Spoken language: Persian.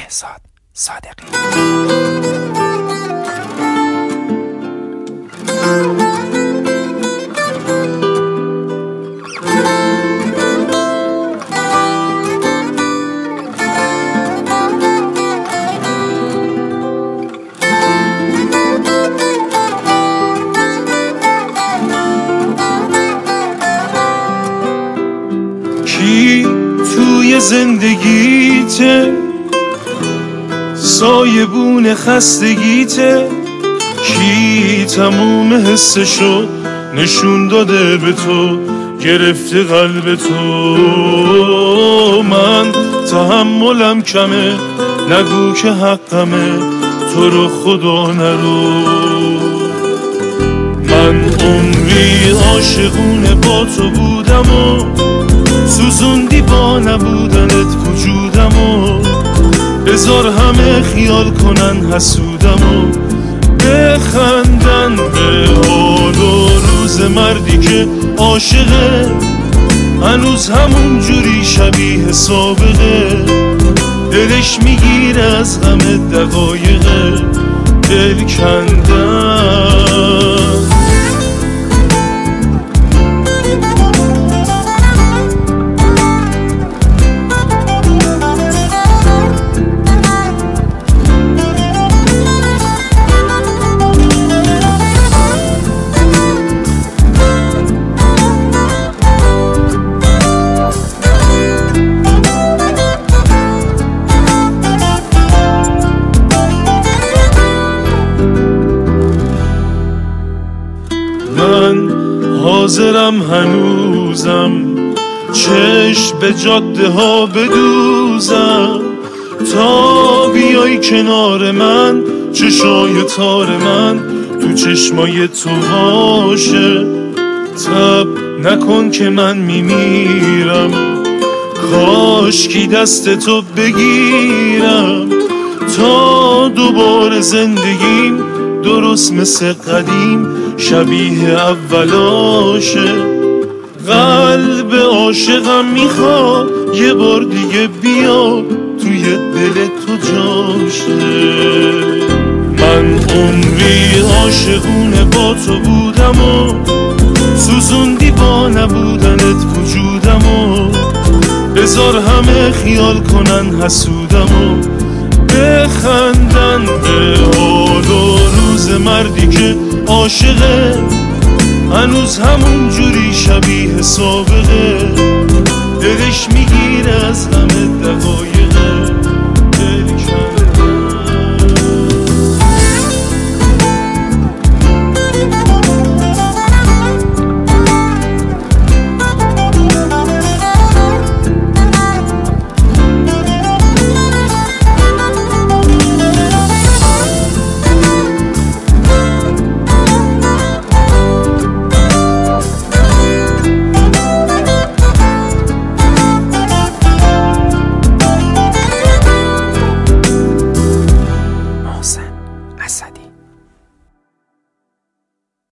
بهزاد صادقی. کی توی زندگیته سایبون خستگیته؟ کی تموم حسشو نشون داده به تو، گرفته قلب تو؟ من تحملم کمه، نگو که حقمه، تو رو خدا نرو. من عمری عاشقونه با تو بودم و سوزوندی با نبودنت وجودمو. بذار همه خیال کنن حسودم و بخندن به حال و روز مردی که عاشقه هنوز همون جوری شبیه سابقه. دلش میگیره از غم دقایق دل کندن. من حاضرم هنوزم چشم به جاده ها بدوزم تا بیای کنار من، چشای تار من تو چشمای تو باشه. تب نکن که من میمیرم، کاشکی دست تو بگیرم تا دوباره زندگیم درست مثل قدیم شبیه اولاشه. قلب عاشقم میخواد یه بار دیگه بیا توی دل تو جاشه. من عمری عاشقونه با تو بودم و سوزوندی با نبودنت وجودمو. بذار همه خیال کنن حسودمو بخندن به حال و روز مردی که عاشقه هنوز همون جوری شبیه سابقه. دلش میگیره از غم دقایق